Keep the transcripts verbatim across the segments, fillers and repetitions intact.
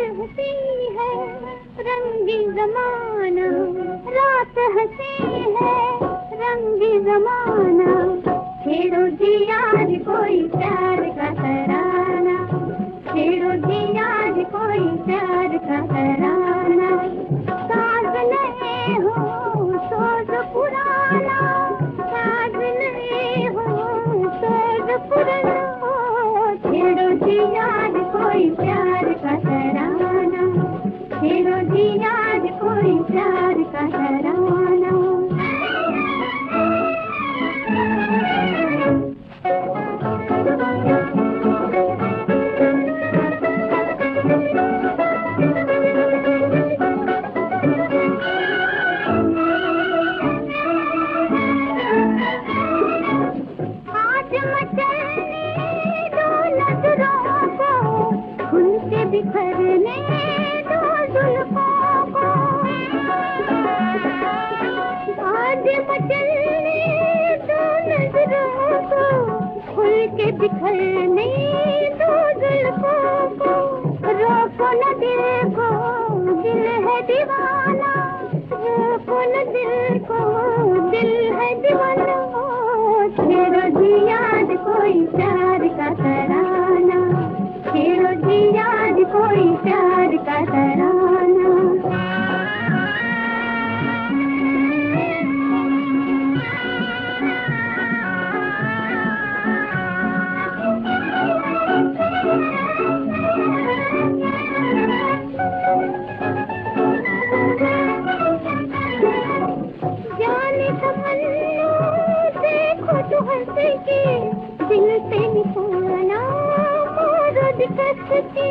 हंसी है रंगी जमाना, रात हंसी है रंगी जमाना। छेड़ो जी आज कोई प्यार का तराना, छेड़ो जी आज कोई प्यार का तराना। साज नए हो सोज पुराना, साज नए हो सोज पुराना। छेड़ो जी आज कोई प्यार का तराना, छेड़ो जी आज कोई प्यार का तराना। बिखरने दो जुल्फों को, आज मचलने दो नजरों को, खुल के बिखरने दो जुल्फों को। रोको न दिल को, दिल है दीवाना, रोको न दिल को, दिल है दीवाना। छेड़ो जी आज कोई प्यार का तराना, छेड़ो जी आज कोई प्यार का तराना। जाने तमन्ना देखो तो हंस के, दिल पे निशाना मारो दिक्कत के।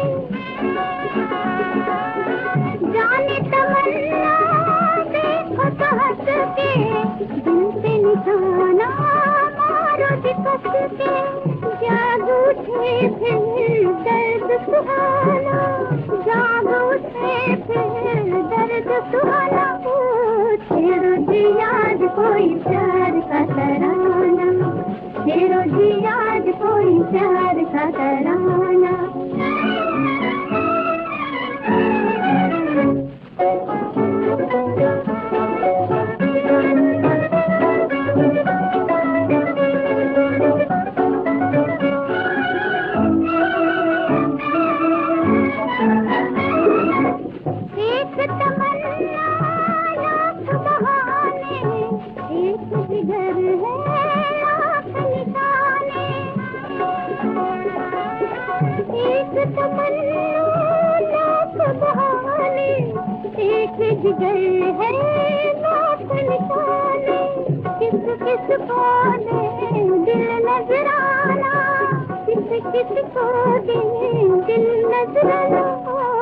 जाने तमन्ना देखो तो हंस के, दिल पे निशाना मारो दिक्कत के। जाग उठे फिर दर्द सुहाना, जाग उठे फिर दर्द सुहाना। छेड़ो जी आज कोई प्यार का तराना, छेड़ो जी आज कोई प्यार का तराना। एक तमन्ना लाख बहाने, एक जिगर है लाख निशाने। एक तमन्ना लाख बहाने, एक जिगर है लाख निशाने। किस किस को दे दिल नजराना, किस किस को दे दिल नजराना।